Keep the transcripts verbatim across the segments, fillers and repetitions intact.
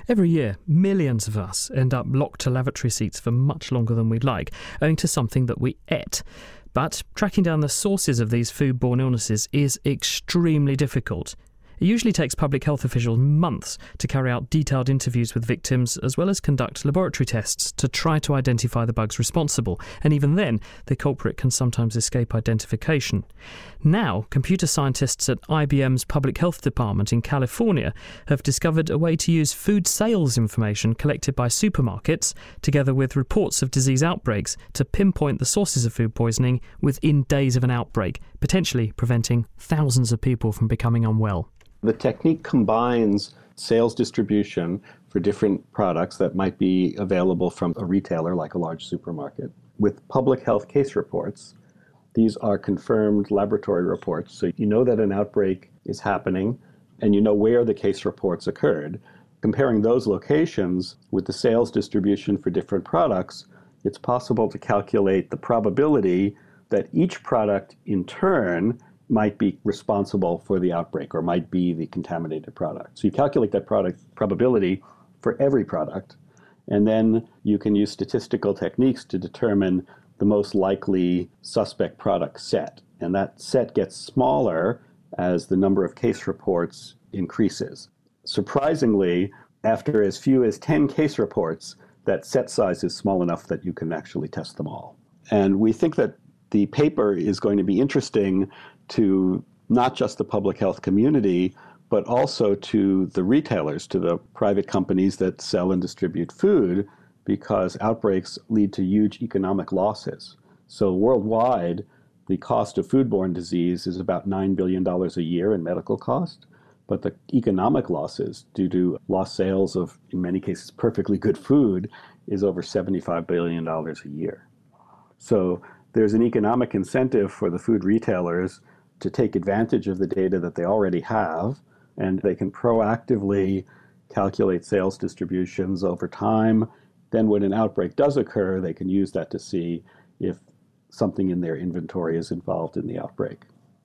Every year, millions of us end up locked to lavatory seats for much longer than we'd like, owing to something that we ate. But tracking down the sources of these foodborne illnesses is extremely difficult. It usually takes public health officials months to carry out detailed interviews with victims, as well as conduct laboratory tests to try to identify the bugs responsible. And even then, the culprit can sometimes escape identification. Now, computer scientists at I B M's Public Health Department in California have discovered a way to use food sales information collected by supermarkets, together with reports of disease outbreaks, to pinpoint the sources of food poisoning within days of an outbreak, potentially preventing thousands of people from becoming unwell. The technique combines sales distribution for different products that might be available from a retailer like a large supermarket with public health case reports. These are confirmed laboratory reports, so you know that an outbreak is happening and you know where the case reports occurred. Comparing those locations with the sales distribution for different products, it's possible to calculate the probability that each product in turn might be responsible for the outbreak or might be the contaminated product. So you calculate that product probability for every product, and then you can use statistical techniques to determine the most likely suspect product set. And that set gets smaller as the number of case reports increases. Surprisingly, after as few as ten case reports, that set size is small enough that you can actually test them all. And we think that the paper is going to be interesting to not just the public health community, but also to the retailers, to the private companies that sell and distribute food, because outbreaks lead to huge economic losses. So worldwide, the cost of foodborne disease is about nine billion dollars a year in medical cost, but the economic losses due to lost sales of, in many cases, perfectly good food is over seventy-five billion dollars a year. So there's an economic incentive for the food retailers to take advantage of the data that they already have, and they can proactively calculate sales distributions over time. Then when an outbreak does occur, they can use that to see if something in their inventory is involved in the outbreak.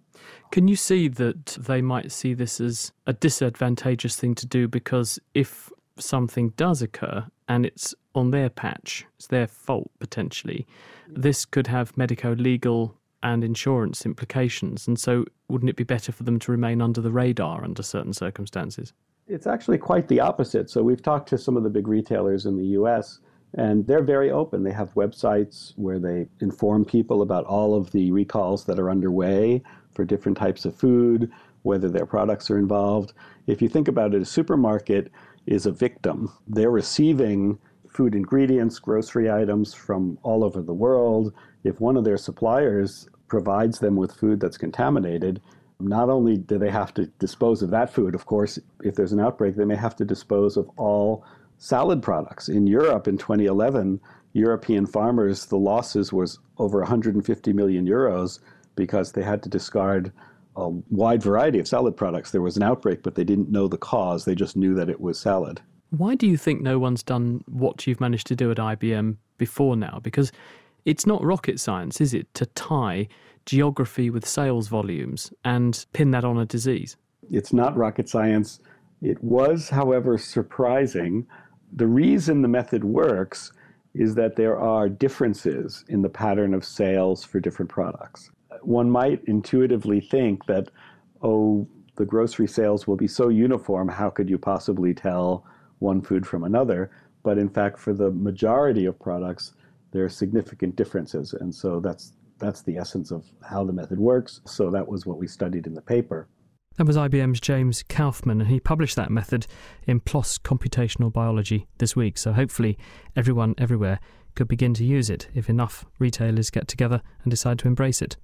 Can you see that they might see this as a disadvantageous thing to do, because if something does occur and it's on their patch, it's their fault potentially, this could have medico-legal and insurance implications, and so wouldn't it be better for them to remain under the radar under certain circumstances? It's actually quite the opposite. So we've talked to some of the big retailers in the U S, and they're very open. They have websites where they inform people about all of the recalls that are underway for different types of food, whether their products are involved. If you think about it, a supermarket is a victim. They're receiving food ingredients, grocery items from all over the world. If one of their suppliers provides them with food that's contaminated, not only do they have to dispose of that food, of course, if there's an outbreak, they may have to dispose of all salad products. In Europe in twenty eleven, European farmers, the losses was over one hundred fifty million euros because they had to discard a wide variety of salad products. There was an outbreak, but they didn't know the cause. They just knew that it was salad. Why do you think no one's done what you've managed to do at I B M before now? Because it's not rocket science, is it, to tie geography with sales volumes and pin that on a disease? It's not rocket science. It was, however, surprising. The reason the method works is that there are differences in the pattern of sales for different products. One might intuitively think that, oh, the grocery sales will be so uniform, how could you possibly tell one food from another? But in fact, for the majority of products, there are significant differences. And so that's that's the essence of how the method works. So that was what we studied in the paper. That was I B M's James Kaufman, and he published that method in PLOS Computational Biology this week. So hopefully everyone everywhere could begin to use it if enough retailers get together and decide to embrace it.